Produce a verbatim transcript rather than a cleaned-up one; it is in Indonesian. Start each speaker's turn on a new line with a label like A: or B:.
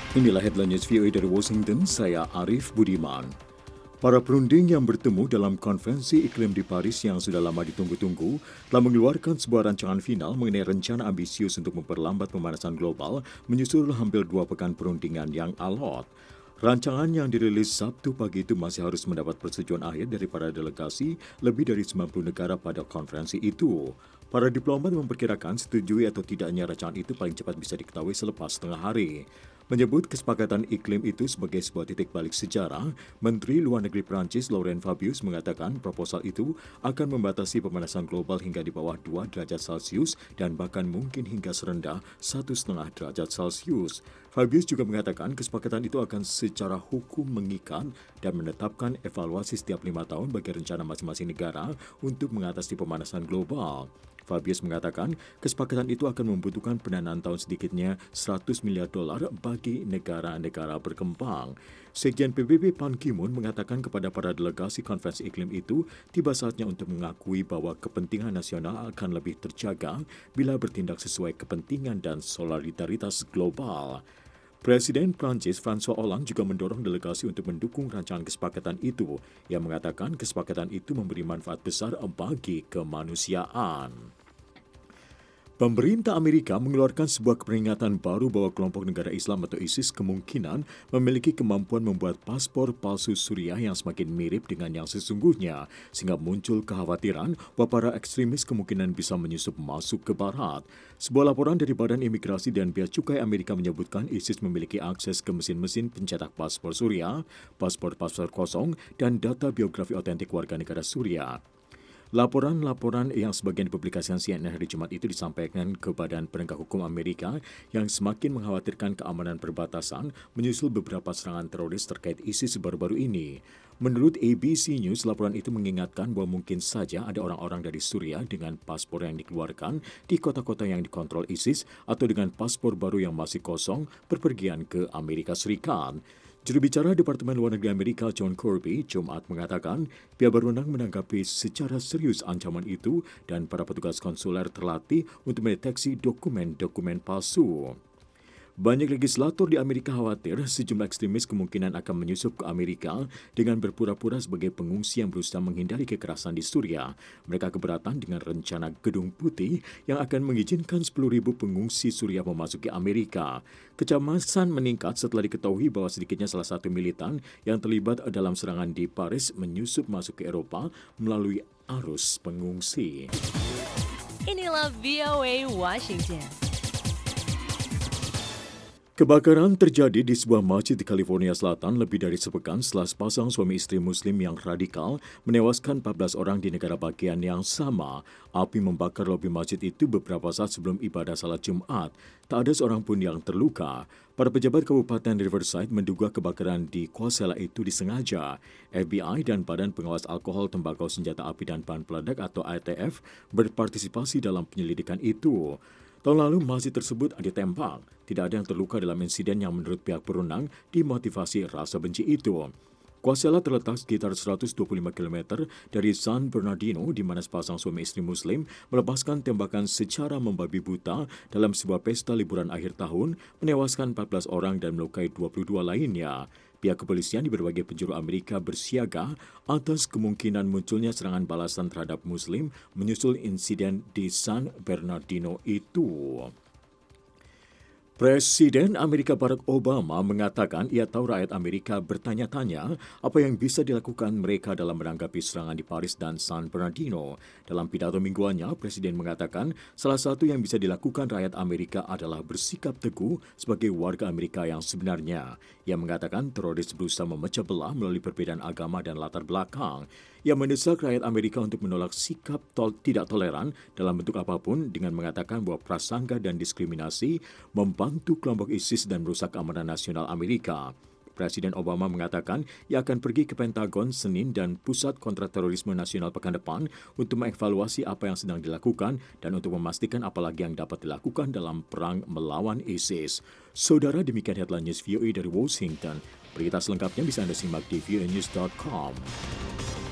A: Inilah headline news V O A dari Washington, saya Arif Budiman. Para perunding yang bertemu dalam konferensi iklim di Paris yang sudah lama ditunggu-tunggu telah mengeluarkan sebuah rancangan final mengenai rencana ambisius untuk memperlambat pemanasan global menyusul hampir dua pekan perundingan yang alot. Rancangan yang dirilis Sabtu pagi itu masih harus mendapat persetujuan akhir dari para delegasi lebih dari sembilan puluh negara pada konferensi itu. Para diplomat memperkirakan setujui atau tidaknya rancangan itu paling cepat bisa diketahui selepas setengah hari. Menyebut kesepakatan iklim itu sebagai sebuah titik balik sejarah, Menteri Luar Negeri Prancis Laurent Fabius mengatakan proposal itu akan membatasi pemanasan global hingga di bawah dua derajat Celcius dan bahkan mungkin hingga serendah satu koma lima derajat Celcius. Fabius juga mengatakan kesepakatan itu akan secara hukum mengikat dan menetapkan evaluasi setiap lima tahun bagi rencana masing-masing negara untuk mengatasi pemanasan global. Fabius mengatakan kesepakatan itu akan membutuhkan pendanaan tahun sedikitnya seratus miliar dolar bagi negara-negara berkembang. Sekjen P B B Ban Ki-moon mengatakan kepada para delegasi konferensi iklim itu tiba saatnya untuk mengakui bahwa kepentingan nasional akan lebih terjaga bila bertindak sesuai kepentingan dan solidaritas global. Presiden Prancis François Hollande juga mendorong delegasi untuk mendukung rancangan kesepakatan itu. Ia mengatakan kesepakatan itu memberi manfaat besar bagi kemanusiaan. Pemerintah Amerika mengeluarkan sebuah peringatan baru bahwa kelompok negara Islam atau ISIS kemungkinan memiliki kemampuan membuat paspor palsu Suriah yang semakin mirip dengan yang sesungguhnya, sehingga muncul kekhawatiran bahwa para ekstremis kemungkinan bisa menyusup masuk ke barat. Sebuah laporan dari Badan Imigrasi dan Bea Cukai Amerika menyebutkan ISIS memiliki akses ke mesin-mesin pencetak paspor Suriah, paspor-paspor kosong, dan data biografi otentik warga negara Suriah. Laporan-laporan yang sebagian dipublikasikan C N N hari Jumat itu disampaikan ke Badan Penegak Hukum Amerika yang semakin mengkhawatirkan keamanan perbatasan menyusul beberapa serangan teroris terkait ISIS baru-baru ini. Menurut A B C News, laporan itu mengingatkan bahwa mungkin saja ada orang-orang dari Suriah dengan paspor yang dikeluarkan di kota-kota yang dikontrol ISIS atau dengan paspor baru yang masih kosong berpergian ke Amerika Serikat. Juru bicara Departemen Luar Negeri Amerika John Kirby Jumat mengatakan pihak berwenang menanggapi secara serius ancaman itu dan para petugas konsuler terlatih untuk mendeteksi dokumen-dokumen palsu. Banyak legislator di Amerika khawatir sejumlah ekstremis kemungkinan akan menyusup ke Amerika dengan berpura-pura sebagai pengungsi yang berusaha menghindari kekerasan di Suriah. Mereka keberatan dengan rencana Gedung Putih yang akan mengizinkan sepuluh ribu pengungsi Suriah memasuki Amerika. Kecemasan meningkat setelah diketahui bahwa sedikitnya salah satu militan yang terlibat dalam serangan di Paris menyusup masuk ke Eropa melalui arus pengungsi.
B: Inilah V O A Washington.
A: Kebakaran terjadi di sebuah masjid di California Selatan lebih dari sepekan setelah sepasang suami istri Muslim yang radikal menewaskan empat belas orang di negara bagian yang sama. Api membakar lobi masjid itu beberapa saat sebelum ibadah salat Jumat. Tak ada seorang pun yang terluka. Para pejabat Kabupaten Riverside menduga kebakaran di Coachella itu disengaja. F B I dan Badan Pengawas Alkohol, Tembakau, Senjata Api dan Bahan Peledak atau A T F berpartisipasi dalam penyelidikan itu. Tahun lalu masjid tersebut ditembak. Tidak ada yang terluka dalam insiden yang menurut pihak berwenang dimotivasi rasa benci itu. Coachella terletak sekitar seratus dua puluh lima kilometer dari San Bernardino di mana sepasang suami istri Muslim melepaskan tembakan secara membabi buta dalam sebuah pesta liburan akhir tahun, menewaskan empat belas orang dan melukai dua puluh dua lainnya. Pihak kepolisian di berbagai penjuru Amerika bersiaga atas kemungkinan munculnya serangan balasan terhadap Muslim menyusul insiden di San Bernardino itu. Presiden Amerika Barack Obama mengatakan ia tahu rakyat Amerika bertanya-tanya apa yang bisa dilakukan mereka dalam menanggapi serangan di Paris dan San Bernardino. Dalam pidato mingguannya, Presiden mengatakan salah satu yang bisa dilakukan rakyat Amerika adalah bersikap teguh sebagai warga Amerika yang sebenarnya. Ia mengatakan teroris berusaha memecah belah melalui perbedaan agama dan latar belakang. Ia mendesak rakyat Amerika untuk menolak sikap tol tidak toleran dalam bentuk apapun dengan mengatakan bahwa prasangka dan diskriminasi membantu kelompok ISIS dan merusak keamanan nasional Amerika. Presiden Obama mengatakan ia akan pergi ke Pentagon Senin dan Pusat Kontraterorisme Nasional pekan depan untuk mengevaluasi apa yang sedang dilakukan dan untuk memastikan apa lagi yang dapat dilakukan dalam perang melawan ISIS. Saudara, demikian headline news V O A dari Washington. Berita selengkapnya bisa Anda simak di v o a news dot com.